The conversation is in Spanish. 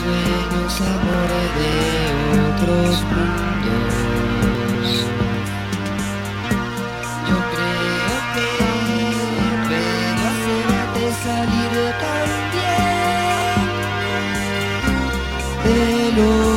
sueños, amores de otros mundos. Yo creo que puedo hacerte salir también de lo